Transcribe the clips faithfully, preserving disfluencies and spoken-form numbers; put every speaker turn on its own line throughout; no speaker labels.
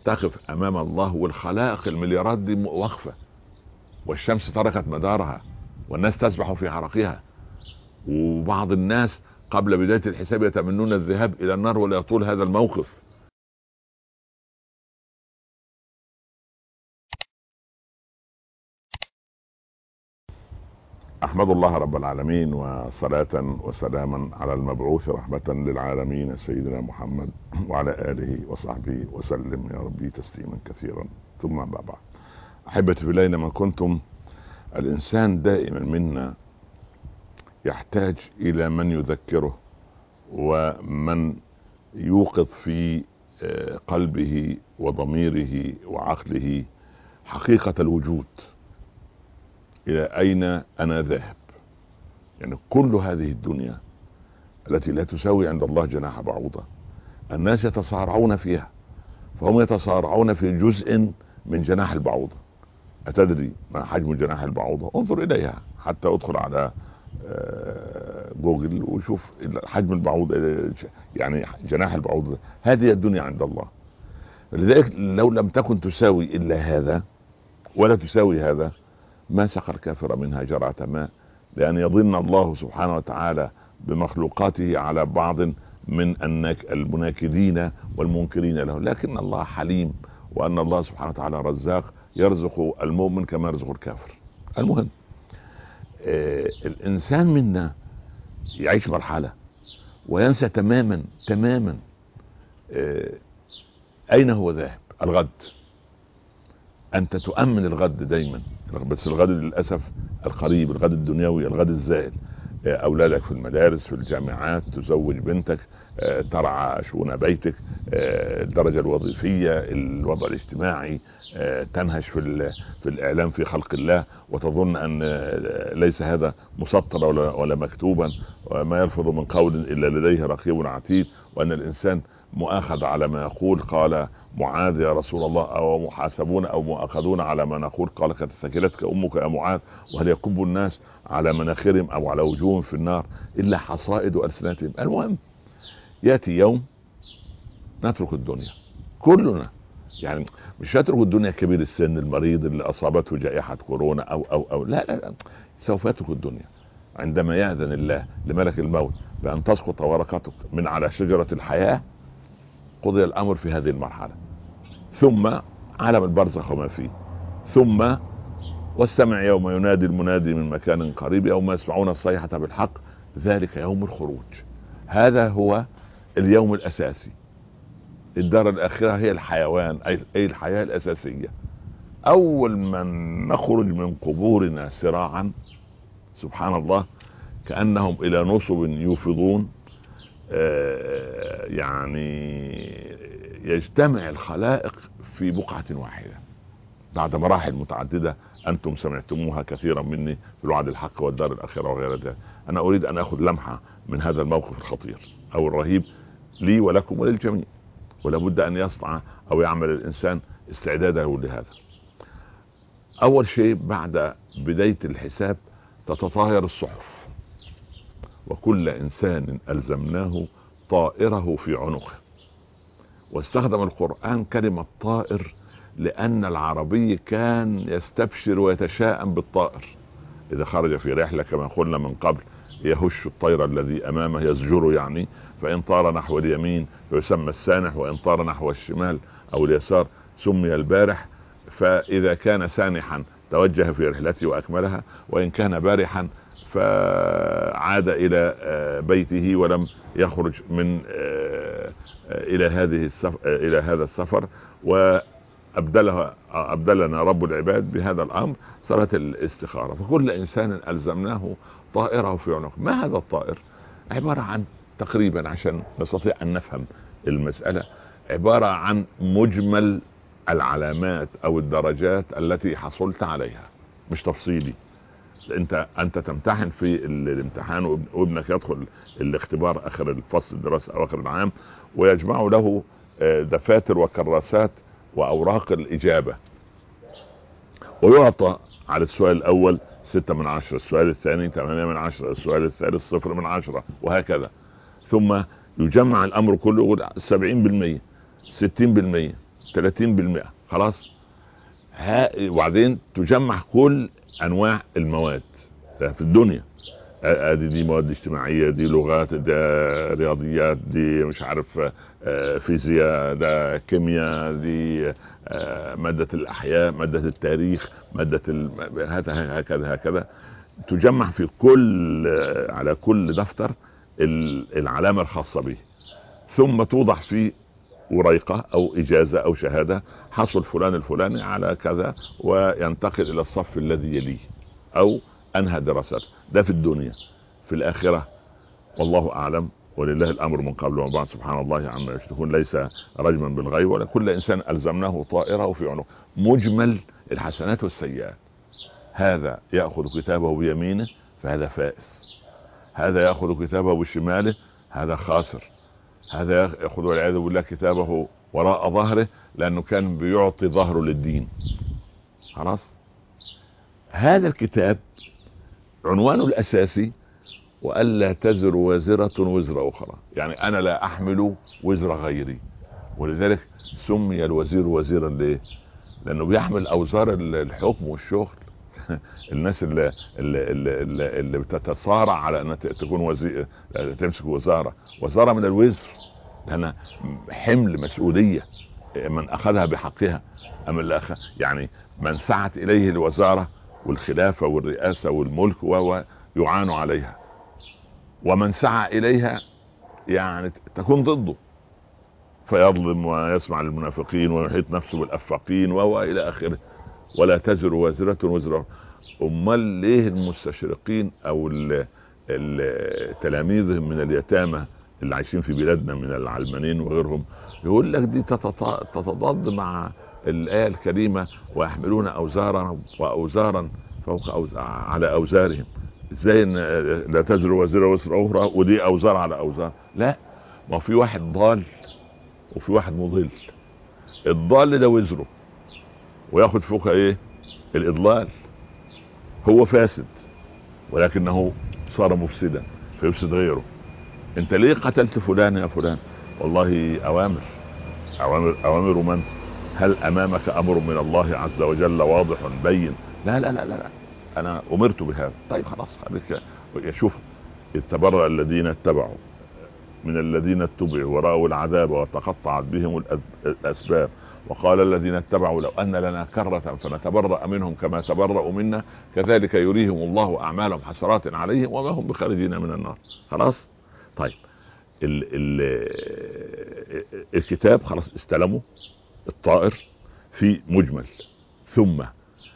تقف امام الله والخلائق المليارات دي واقفه، والشمس تركت مدارها والناس تسبح في عرقها، وبعض الناس قبل بداية الحساب يتمنون الذهاب الى النار ولا يطول هذا الموقف. احمد الله رب العالمين، وصلاة وسلاما على المبعوث رحمة للعالمين سيدنا محمد وعلى اله وصحبه وسلم يا ربي تسليما كثيرا. ثم ما بعد، احبتي في الله، ما كنتم، الانسان دائما منا يحتاج الى من يذكره ومن يوقظ في قلبه وضميره وعقله حقيقة الوجود، الى اين انا ذاهب. يعني كل هذه الدنيا التي لا تساوي عند الله جناح بعوضة، الناس يتصارعون فيها، فهم يتصارعون في جزء من جناح البعوضة. أتدري ما حجم جناح البعوضة؟ انظر إليها، حتى ادخل على جوجل وشوف حجم البعوضة، يعني جناح البعوضة. هذه الدنيا عند الله. لذلك لو لم تكن تساوي إلا هذا ولا تساوي هذا، ما سقى الكافر منها جرعة ماء، لأن يظن الله سبحانه وتعالى بمخلوقاته على بعض من المناكدين والمنكرين له، لكن الله حليم، وأن الله سبحانه وتعالى رزاق يرزق المؤمن كما يرزق الكافر. المهم، آه الإنسان منا يعيش مرحلة وينسى تماما تماما آه أين هو ذاهب. الغد، أنت تؤمن الغد دايما، بس الغد للأسف القريب، الغد الدنيوي، الغد الزائل. أولادك في المدارس، في الجامعات، تزوج بنتك، ترعى شؤون بيتك، الدرجة الوظيفية، الوضع الاجتماعي، تنهش في في الإعلام في خلق الله، وتظن أن ليس هذا مسطرا ولا, ولا مكتوبا، وما يلفظ من قول إلا لديه رقيب عتيد، وأن الإنسان مؤاخذ على ما يقول. قال معاذ يا رسول الله: أو محاسبون أو مؤاخذون على ما نقول؟ قال: قد ثكلتك أمك يا معاذ، وهل يكب الناس على مناخرهم أو على وجوههم في النار إلا حصائد ألسنتهم. المهم، يأتي يوم نترك الدنيا كلنا، يعني مش نترك الدنيا كبير السن المريض اللي أصابته جائحة كورونا أو أو أو لا لا, لا. سوف يترك الدنيا عندما يأذن الله لملك الموت بأن تسقط ورقتك من على شجرة الحياة. قضي الأمر في هذه المرحلة، ثم عالم البرزخ وما فيه، ثم واستمع يوم ينادي المنادي من مكان قريب يوم يسمعون الصيحة بالحق، ذلك يوم الخروج. هذا هو اليوم الأساسي. الدار الآخرة هي الحيوان، أي الحياة الأساسية. أول من نخرج من قبورنا سراعا، سبحان الله، كأنهم إلى نصب يوفضون، يعني يجتمع الخلائق في بقعة واحدة بعد مراحل متعددة أنتم سمعتموها كثيرا مني في الوعد الحق والدار الآخرة وغير ذلك. أنا أريد أن أخذ لمحة من هذا الموقف الخطير أو الرهيب لي ولكم وللجميع، ولا بد أن يصنع أو يعمل الإنسان استعداده لهذا. أول شيء، بعد بداية الحساب تتطاير الصحف، وكل إنسان ألزمناه طائره في عنقه. واستخدم القرآن كلمة طائر لأن العربي كان يستبشر ويتشاءم بالطائر إذا خرج في رحلة، كما قلنا من قبل: يهش الطير الذي أمامه، يزجره يعني، فإن طار نحو اليمين فيسمى السانح، وإن طار نحو الشمال أو اليسار سمي البارح. فإذا كان سانحا توجه في رحلته وأكملها، وإن كان بارحا فعاد إلى بيته ولم يخرج من إلى هذه السفر إلى هذا السفر. وأبدلها أبدلنا رب العباد بهذا الأمر صلاة الاستخارة. فكل إنسان ألزمناه طائره في عنقه. ما هذا الطائر؟ عبارة عن تقريبا، عشان نستطيع أن نفهم المسألة، عبارة عن مجمل العلامات أو الدرجات التي حصلت عليها، مش تفصيلي. انت انت تمتحن في الامتحان، وابنك يدخل الاختبار اخر الفصل الدراسي او اخر العام، ويجمعوا له دفاتر وكراسات واوراق الاجابة، ويعطى على السؤال الاول ستة من عشرة، السؤال الثاني ثمانية من عشرة، السؤال الثالث صفر من عشرة، وهكذا. ثم يجمع الامر كله، يقول سبعين بالمية، ستين بالمية، ثلاثين بالمئة خلاص. وبعدين تجمع كل انواع المواد في الدنيا، ادي دي مواد اجتماعيه، دي لغات، ده رياضيات، دي مش عارف فيزياء، ده كيمياء، دي ماده الاحياء، ماده التاريخ، ماده هذا هكذا هكذا. تجمع في كل على كل دفتر العلامه الخاصه به، ثم توضع في وريقه او اجازه او شهاده حصل فلان الفلاني على كذا، وينتقل الى الصف الذي يليه او انهى دراسته. ده في الدنيا. في الاخره والله اعلم، ولله الامر من قبل ومن بعد، سبحان الله عما يشركون، ليس رجما بالغيب، ولا كل انسان الزمناه طائره في عنقه. مجمل الحسنات والسيئات، هذا ياخذ كتابه بيمينه فهذا فائز، هذا ياخذ كتابه بشماله هذا خاسر، هذا ياخذ والعياذ بالله كتابه وراء ظهره لانه كان بيعطي ظهره للدين. خلاص. هذا الكتاب عنوانه الاساسي والا تزر وازرة وزر اخرى، يعني انا لا احمل وزر غيري، ولذلك سمي الوزير وزيرا ليه؟ لانه بيحمل اوزار الحكم والشغل. الناس اللي اللي اللي, اللي بتتصارع على ان تكون وزير، تمسك وزاره وزاره من الوزر، لأنها حمل مسؤوليه من اخذها بحقها. اما اللي أخذ يعني من سعت اليه الوزاره والخلافه والرئاسه والملك وهو يعان عليها، ومن سعى اليها يعني تكون ضده فيظلم ويسمع للمنافقين ويحيط نفسه بالافاقين وهو الى اخره. ولا تزر وازرة وزر. امال ليه المستشرقين او تلاميذهم من اليتامى اللي عايشين في بلادنا من العلمانيين وغيرهم يقول لك دي تتضاد مع الآية الكريمة ويحملون اوزارا واوزارا فوق أوزار على اوزارهم؟ ازاي ان لا تزر وازرة وزر اخرى ودي اوزار على اوزار؟ لا، ما في واحد ضال وفي واحد مضل. الضال ده وزره وياخد فوق ايه؟ الاضلال. هو فاسد ولكنه صار مفسدا فيفسد غيره. انت ليه قتلت فلان يا فلان؟ والله اوامر اوامر اوامر من؟ هل امامك امر من الله عز وجل واضح بين؟ لا لا لا لا انا امرت بهذا. طيب خلاص خليك شوف. اذ تبرأ الذين اتبعوا من الذين اتبعوا ورأوا العذاب وتقطعت بهم الاسباب وقال الذين اتبعوا لو ان لنا كرة فنتبرأ منهم كما تبرأوا منا كذلك يريهم الله اعمالهم حسرات عليهم وما هم بخارجين من النار. خلاص. طيب ال ال الكتاب خلاص استلموا الطائر في مجمل، ثم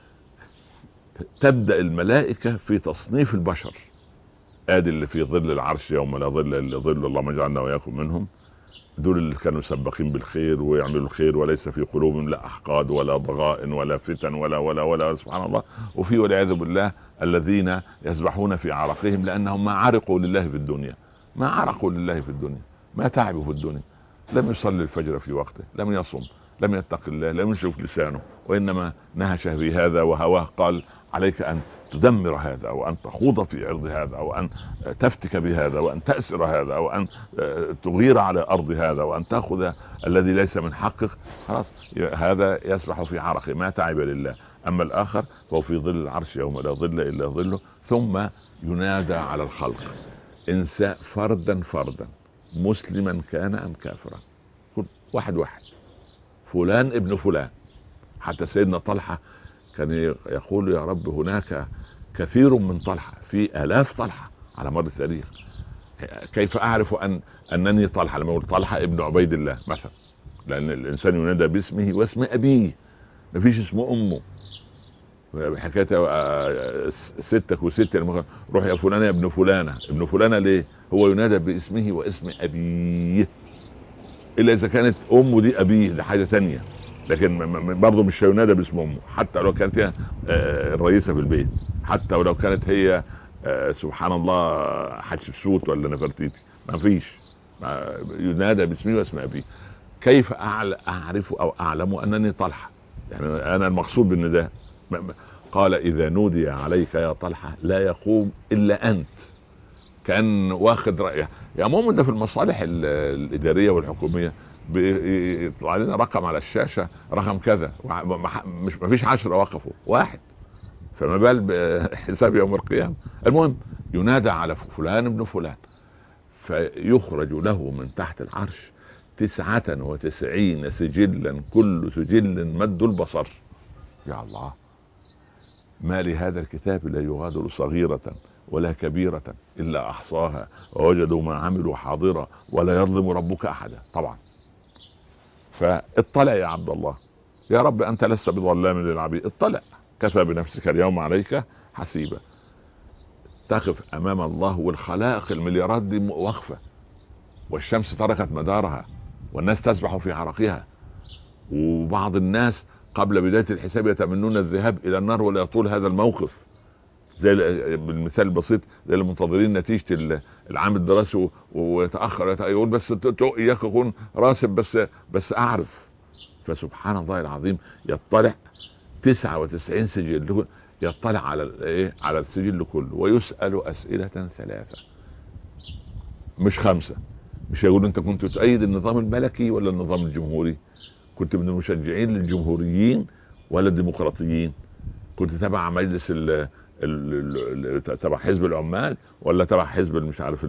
تبدأ الملائكة في تصنيف البشر. ادي اللي في ظل العرش يوم لا ظل الا ظل الله ما جعلنا واياكم منهم، دول اللي كانوا سباقين بالخير ويعملوا الخير وليس في قلوبهم لا احقاد ولا ضغائن ولا فتن ولا ولا ولا سبحان الله. وفي والعياذ بالله الذين يسبحون في عرقهم لانهم ما عرقوا لله في الدنيا، ما عرقوا لله في الدنيا، ما تعبوا في الدنيا، لم يصلي الفجر في وقته، لم يصم، لم يتق الله، لم يشرك لسانه، وانما نهش في هذا وهواه. قال عليك ان تدمر هذا او ان تخوض في عرض هذا او ان تفتك بهذا وان تأسر هذا او ان تغير على ارض هذا وان تأخذ الذي ليس من حقك. خلاص هذا يسبح في عرقه ما تعب لله. اما الاخر فهو في ظل العرش يوم لا ظل الا ظله. ثم ينادى على الخلق انساء فردا فردا مسلما كان ام كافرا، واحد واحد، فلان ابن فلان. حتى سيدنا طلحة كان يقول يا رب هناك كثير من طلحة، في آلاف طلحة على مر التاريخ، كيف أعرف أن أنني طلحة؟ لما يقول طلحة ابن عبيد الله مثلا، لأن الإنسان ينادى باسمه واسم أبيه، مفيش اسم أمه. حكاية ستك وستة روح يا فلانة يا ابن فلانة. ابن فلانة ليه؟ هو ينادى باسمه واسم أبيه، إلا إذا كانت أمه دي أبيه، ده حاجة تانية، لكن برضه مش هينادى باسم امه حتى لو كانت هي الرئيسه في البيت، حتى ولو كانت هي سبحان الله حتشبسوت ولا نفرتيتي، ما فيش، ينادى باسمي واسم ابي. كيف اعرف او اعلم انني طلحه؟ يعني انا المقصود بالنداء. قال اذا نودي عليك يا طلحه لا يقوم الا انت. كان واخد رأيه. يا مؤمن ده في المصالح الاداريه والحكوميه بيطلع لنا رقم على الشاشه، رقم كذا، مش مفيش عشرة وقفوا واحد، فما بال بحساب يوم القيامه. المهم ينادى على فلان ابن فلان، فيخرج له من تحت العرش تسعة وتسعين سجلا، كل سجل مد البصر. يا الله، ما لهذا الكتاب لا يغادر صغيرة ولا كبيرة إلا أحصاها ووجدوا ما عملوا حاضرا ولا يظلم ربك أحدا. طبعا فاطلع يا عبد الله، يا رب أنت لست بظلام للعبيد، اطلع، كفى بنفسك اليوم عليك حسيبا. تقف أمام الله والخلائق المليارات دي واقفة، والشمس تركت مدارها والناس تسبح في عرقها، وبعض الناس قبل بداية الحساب يتمنون الذهاب إلى النار ولا يطول هذا الموقف. زي بالمثال البسيط، زي المنتظرين نتيجة العام الدراسي ويتأخر، يقول بس إياك أكون راسب بس بس أعرف. فسبحان الله العظيم، يطلع تسعة وتسعين سجل، يطلع على ايه، على السجل كله، ويسأل أسئلة ثلاثة مش خمسة. مش هيقول انت كنت تؤيد النظام الملكي ولا النظام الجمهوري، كنت من المشجعين للجمهوريين ولا الديمقراطيين، كنت تبع مجلس ال ال تبع حزب العمال ولا تبع حزب مش عارف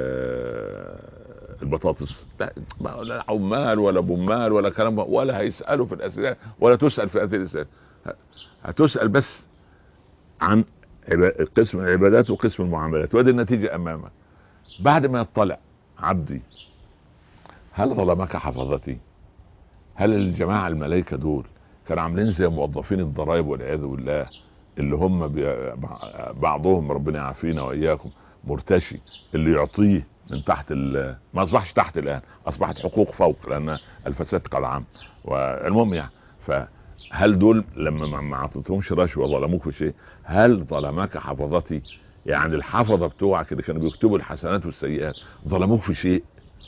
البطاطس. لا عمال ولا بمال ولا كلام، ولا هيسألوا في الأسئلة ولا تسأل في هذه الأسئلة. هتسأل بس عن قسم العبادات وقسم المعاملات، وهذه النتيجة أمامك. بعد ما يطلع عبدي، هل ظلمك حفظتي؟ هل الجماعة الملائكة دول كانوا عاملين زي موظفين الضرائب والعياذ بالله، اللي هم بعضهم ربنا يعافينا وإياكم مرتشي، اللي يعطيه من تحت، ما أصبحش تحت الآن، أصبحت حقوق فوق لأن الفساد قد عام. والمهم يعني، فهل دول لما ما عطيتهمش رشوة ظلموك في شيء؟ هل ظلمك حفظتي؟ يعني الحفظة بتوعك اللي كانوا بيكتبوا الحسنات والسيئات ظلموك في شيء؟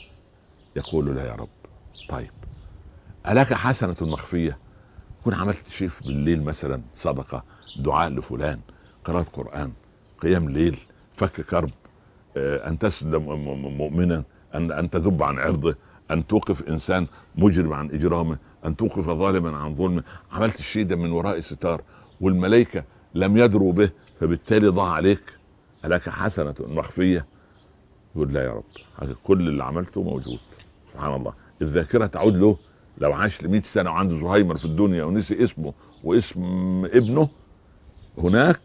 يقول لا يا رب. طيب ألك حسنة مخفية؟ كن عملت شيء بالليل مثلا، صدقة، دعاء لفلان، قراءة قرآن، قيام ليل، فك كرب، أن تسد مؤمنا، أن أن تذب عن عرضه، أن توقف إنسان مجرم عن إجرامه، أن توقف ظالما عن ظلمه. عملت الشيء ده من وراء ستار والملائكة لم يدروا به، فبالتالي ضاع عليك. ألك حسنة مخفية؟ يقول لا يا رب، كل اللي عملته موجود. سبحان الله، الذاكرة تعود له. لو عاش لمئة سنة وعنده زهايمر في الدنيا ونسي اسمه واسم ابنه، هناك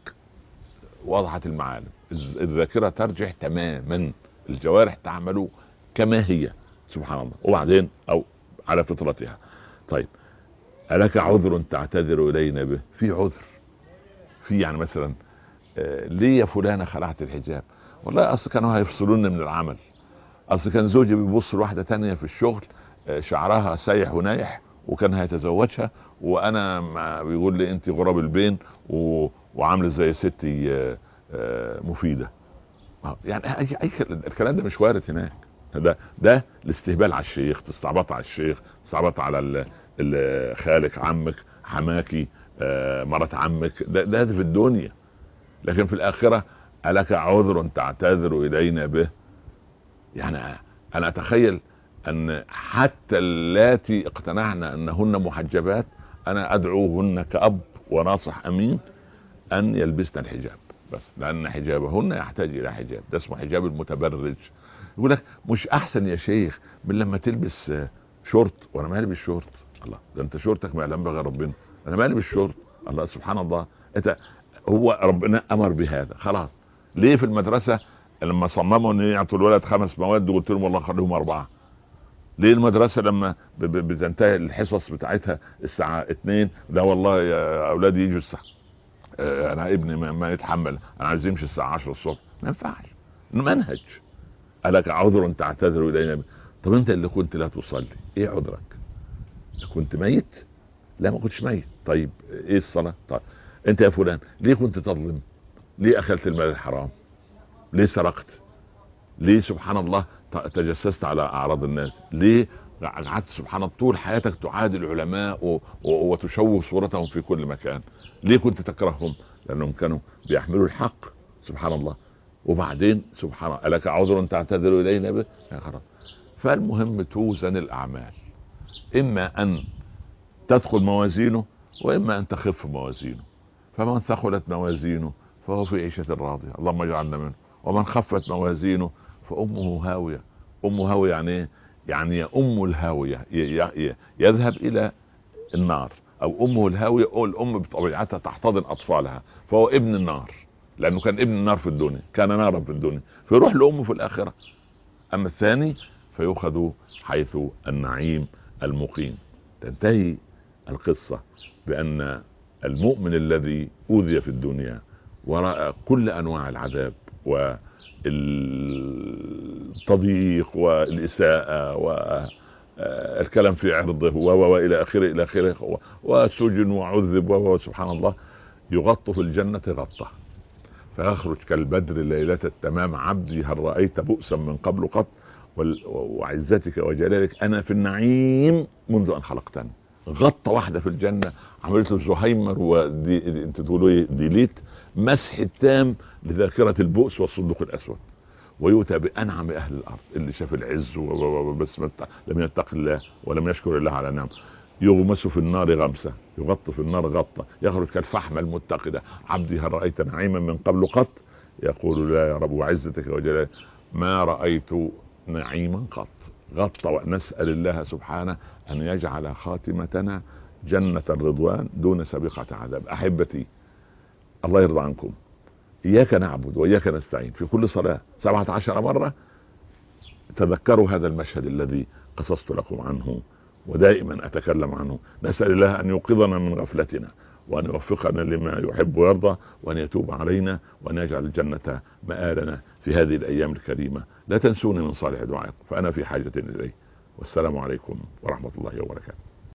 وضحت المعالم، الذاكرة ترجع تماما، الجوارح تعمل كما هي. سبحان الله. وبعدين او على فطرتها. طيب ألك عذر تعتذر إلينا به؟ في عذر، في يعني مثلا آه ليه يا فلانة خلعت الحجاب؟ والله اصل كانوا هيفصلوني من العمل، اصل كان زوجي بيبص لواحدة تانية في الشغل شعرها سايح ونايح وكان هيتزوجها، وانا ما بيقول لي انت غراب البين و... وعامله زي ستي مفيده. يعني اي اي الكلام ده مش وارد هناك. ده ده الاستهبال على الشيخ، تستعبط على الشيخ، تستعبط على ال... ال... خالك، عمك، حماكي، مرات عمك. ده ده في الدنيا، لكن في الاخره ألك عذر تعتذر الينا به؟ يعني انا اتخيل ان حتى اللاتي اقتنعنا انهن محجبات انا ادعوهن كأب وناصح امين ان يلبسن الحجاب، بس لان حجابهن يحتاج الى حجاب، ده اسمه حجاب المتبرج. يقول لك مش احسن يا شيخ من لما تلبس شورت؟ وانا ما البس شورت. الله، ده انت شورتك ما يعلم بها ربنا، انا ما البس شورت. الله سبحان الله. انت هو ربنا امر بهذا خلاص. ليه في المدرسه لما صمموا ان يعطوا الولد خمس مواد قلت لهم والله خليهم اربعه؟ ليه المدرسة لما بتنتهي الحصص بتاعتها الساعة اتنين، لا والله يا اولادي يجوا الساعة اه انا ابني ما يتحمل، انا عايز يمشي الساعة عشرة الصبح؟ ما ينفعش، المنهج. ألك عذر تعتذر الينا؟ طب انت اللي كنت لا تصلي، ايه عذرك؟ كنت ميت؟ لا ما كنتش ميت. طيب ايه الصلاة؟ طيب انت يا فلان ليه كنت تظلم؟ ليه اكلت المال الحرام؟ ليه سرقت؟ ليه سبحان الله تجسست على اعراض الناس؟ ليه قعدت سبحان الله طول حياتك تعادي العلماء و... و... وتشوه صورتهم في كل مكان؟ ليه كنت تكرههم؟ لانهم كانوا بيحملوا الحق. سبحان الله. وبعدين سبحان الله لك عذر تعتذر الينا به. فالمهم توزن الاعمال، اما ان تدخل موازينه واما ان تخف موازينه. فمن ثقلت موازينه فهو في عيشة راضية، اللهم اجعلنا منه. ومن خفت موازينه فامه هاوية. امه هاوية يعني ايه؟ يعني ام الهاوية، يذهب الى النار، او امه الهاوية، او الام بطبيعتها تحتضن اطفالها، فهو ابن النار، لانه كان ابن النار في الدنيا، كان نارا في الدنيا، فيروح لامه في الاخرة. اما الثاني فيؤخذ حيث النعيم المقيم. تنتهي القصة بان المؤمن الذي اوذي في الدنيا ورأى كل انواع العذاب والتضييق والاساءة والكلام في عرضه والى اخره الى اخره، وسجن وعذب وسبحان الله، يغط في الجنة غطة فيخرج كالبدر ليلة التمام. عبدي هل رأيت بؤسا من قبل قط، وعزتك وجلالك انا في النعيم منذ ان خلقتني. غطة واحدة في الجنة عملت له زهيمر ودي انت تقولوا ايه ديليت، مسح التام لذاكرة البؤس والصندوق الاسود. ويؤتى بانعم اهل الارض اللي شاف العز بس لم يتق الله ولم يشكر الله على نعمه، يغمس في النار غمسة، يغط في النار غطة، يخرج كالفحمة المتقدة. عبدي هل رأيت نعيما من قبل قط؟ يقول لا يا رب وعزتك وجلالك ما رأيت نعيما قط. غطى. ونسأل الله سبحانه أن يجعل خاتمتنا جنة الرضوان دون سابقة عذاب. أحبتي الله يرضى عنكم، إياك نعبد وإياك نستعين في كل صلاة سبعة عشر مرة. تذكروا هذا المشهد الذي قصصت لكم عنه ودائما أتكلم عنه. نسأل الله أن يوقظنا من غفلتنا وأن يوفقنا لما يحب ويرضى وأن يتوب علينا وأن يجعل الجنة مآلنا في هذه الأيام الكريمة. لا تنسوني من صالح دعائكم فأنا في حاجة إليه. والسلام عليكم ورحمة الله وبركاته.